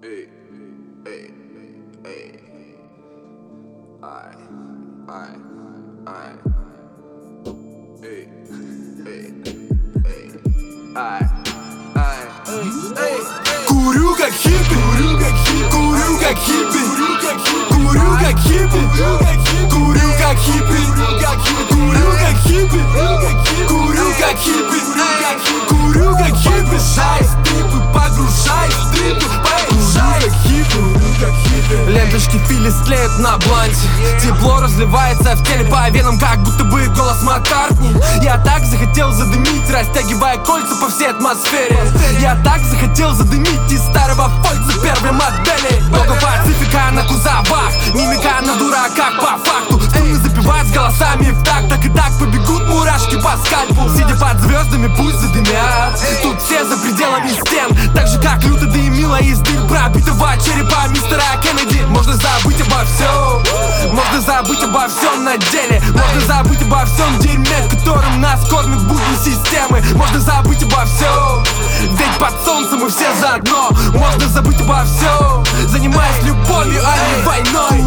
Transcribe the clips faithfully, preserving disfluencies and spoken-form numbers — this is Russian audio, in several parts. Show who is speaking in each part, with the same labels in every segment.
Speaker 1: Ey, ey, ey. Ay, ay, ay. Ey, ey, ey. Ay, ay, ey.
Speaker 2: Курю как хиппи, курю как хиппи, курю как хиппи, курю как хиппи, курю как хиппи, курю как хиппи, курю как хиппи, курю как хиппи, шай стрипы, погружай стрипы, погружай как хиппи. Ленточки Филис тлеют на бланте, тепло разливается в теле по венам, как будто бы голос Маккартни. Я так захотел задымить, растягивая кольца по всей атмосфере. Я так захотел задымить из старого фольца первой модели. Много пацифика на кузовах, мимика на дураках по факту. Струны запевают с голосами в такт, так и так побегут мурашки по скальпу. Сидя под звездами, пусть задымят. Тут все за пределами стен, так же как люто дымила из дыр пробитого черепа мистера Кеннеди. Можно забыть обо всем, можно забыть обо всем на деле. Можно забыть обо всем дерьме, которым нас кормят будни системы. Можно забыть обо всем, ведь под солнцем мы все заодно. Можно забыть обо всем, занимаясь любовью, а не войной.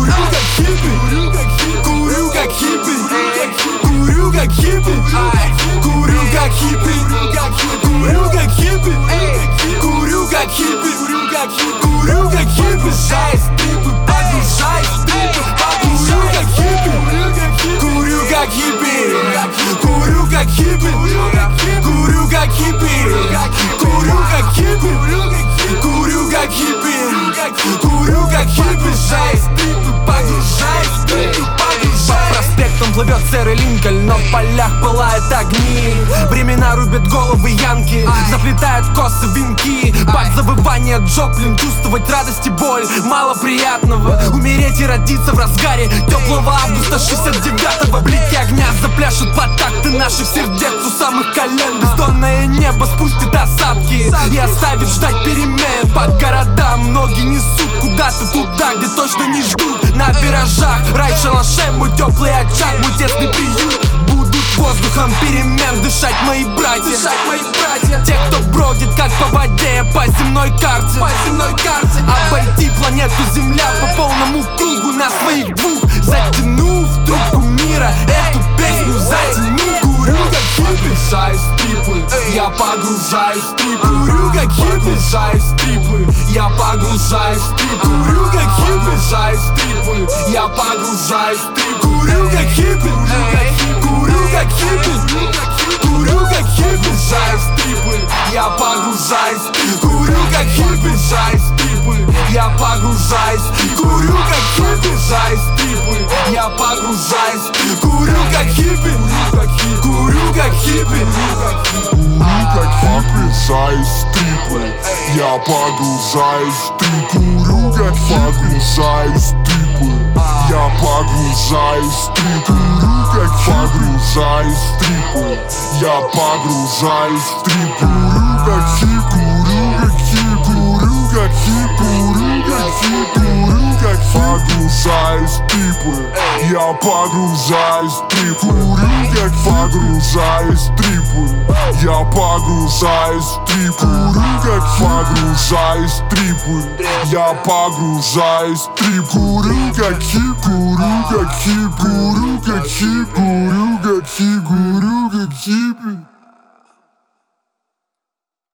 Speaker 2: Курю как хиппи, курю как хиппи, курю как хиппи, курю как хиппи, курю как хиппи, курю как хиппи, курю как хиппи, шай стрипы, погружай стрипы, курю как хиппи, курю как хиппи, курю как хиппи, курю как хиппи, курю как хиппи, курю как хиппи, курю как хиппи, шай стрипы, погружай стрипы, погружай. По проспектам плывет серый Линкольн, но в полях пылают огни. Времена рубят головы янки, заплетают косы венки. Под завывание Джоплин чувствовать радость и боль мало приятного. Умереть и родиться в разгаре теплого августа шестьдесят девятого. Блики огня запляшут под такты наших сердец у самых колен. Бездонное небо спустит осадки и оставит ждать перемен. Под городам ноги несут куда-то туда, где точно не ждут. На виражах рай в шалаше, мой теплый очаг, мой тесный приют. Будут воздухом перемен дышать мои братья, дышать мои братья. Те, кто бродит как по воде по земной карте, по земной карте. Обойти планету Земля по полному кругу на своих двух, затянув трубку мира, эту песню затяну. Курю как хиппи, шай стрипы, я погружаюсь в стрипы. Курю как хиппи, шай стрипы, я погружаюсь в стрипы. Курю как хиппи, шай стрипы, я погружаюсь в стрипы. Курю как хиппи, курю как хиппи, курю как хиппи, шай стрипы, я погружаюсь в стрипы. Курю как хиппи, шай стрипы, я погружаюсь. Курю как хиппи, шай стрипы, я погружаюсь. Курю как хиппи, курю как хиппи,
Speaker 3: курю как хиппи, шай стрипы, я погружаюсь. Ты курю как погружаюсь, стрипы, я погружаюсь. Ты курю как погружаюсь, стрипы, я погружаюсь. Ты курю как хип, курю как хип, курю как хип, курю как хип, курю как погружаюсь, стрипы, я погружаюсь. Ты курю как погружаюсь, стрипы, я погружаюсь. Ты курю как погружаюсь, стрипы, я погружаюсь. Ты курю как хип, курю как хип, курю как хип, курю как хип, курю как хип.